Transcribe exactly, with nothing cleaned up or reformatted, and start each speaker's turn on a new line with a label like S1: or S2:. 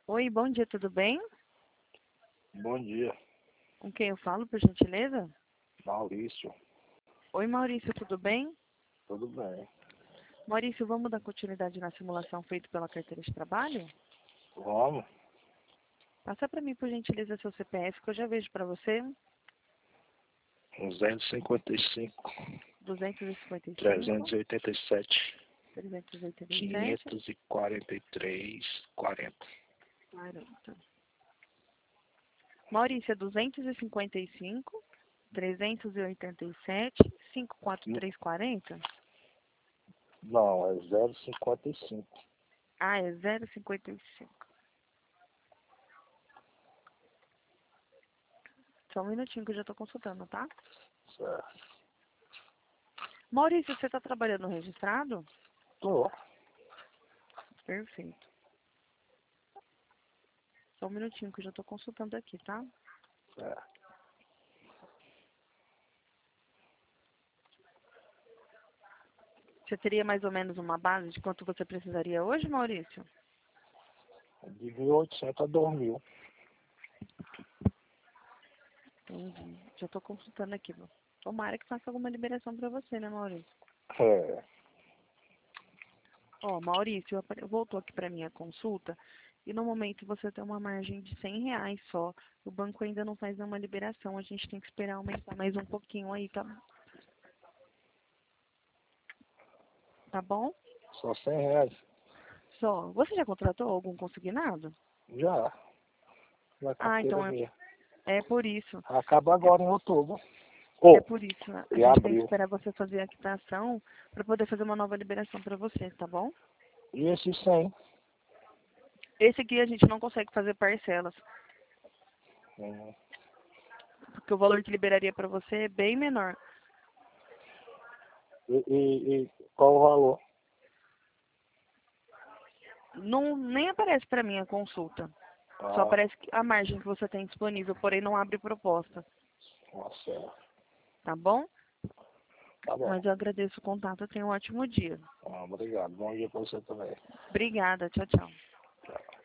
S1: Oi, bom dia, tudo bem?
S2: Bom dia,
S1: Com quem eu falo, por gentileza?
S2: Maurício.
S1: Oi, Maurício, tudo bem?
S2: Tudo bem?
S1: Maurício, vamos dar continuidade na simulação feita pela carteira de trabalho?
S2: Vamos?
S1: Passa para mim, por gentileza, seu C P F, que eu já vejo para você.
S2: duzentos e cinquenta e cinco,
S1: duzentos e cinquenta e cinco,
S2: trezentos e oitenta e sete,
S1: trezentos e oitenta e sete,
S2: quinhentos e quarenta e três, quarenta.
S1: quarenta. Maurício, é duzentos e cinquenta e cinco, trezentos e oitenta e sete, cinco quatro três quarenta?
S2: Não, é zero cinquenta e cinco.
S1: Ah, é zero cinquenta e cinco. Só um minutinho que eu já estou consultando, tá?
S2: Certo.
S1: Maurício, você está trabalhando registrado?
S2: Tô.
S1: Perfeito. Só um minutinho que eu já estou consultando aqui, tá?
S2: Certo.
S1: Você teria mais ou menos uma base de quanto você precisaria hoje, Maurício?
S2: De mil e oitocentos a dois mil.
S1: Entendi. Já estou consultando aqui. Bom. Tomara que faça alguma liberação para você, né, Maurício?
S2: É.
S1: Ó, Maurício, apare- voltou aqui para minha consulta e no momento você tem uma margem de cem reais só. O banco ainda não faz nenhuma liberação. A gente tem que esperar aumentar mais um pouquinho aí, tá? Tá bom?
S2: Só cem reais.
S1: Só. Você já contratou algum consignado?
S2: Já. Na
S1: Ah,
S2: carteira
S1: então é,
S2: minha.
S1: é por isso.
S2: Acaba agora em outubro.
S1: É
S2: Ou,
S1: por isso, né? A
S2: em
S1: gente tem que
S2: abril.
S1: esperar você fazer a quitação para poder fazer uma nova liberação para você, tá bom?
S2: E esse cem?
S1: Esse aqui a gente não consegue fazer parcelas,
S2: Hum.
S1: porque o valor que liberaria para você é bem menor.
S2: E, e, e qual o valor?
S1: Não, nem aparece para mim a consulta. Só
S2: Ah,
S1: aparece que- a margem que você tem disponível, porém não abre proposta,
S2: nossa.
S1: tá bom?
S2: Tá bom.
S1: Mas eu agradeço o contato, tenha um ótimo dia.
S2: Ah, obrigado. Bom dia pra você também.
S1: Obrigada, tchau, tchau.
S2: Tchau.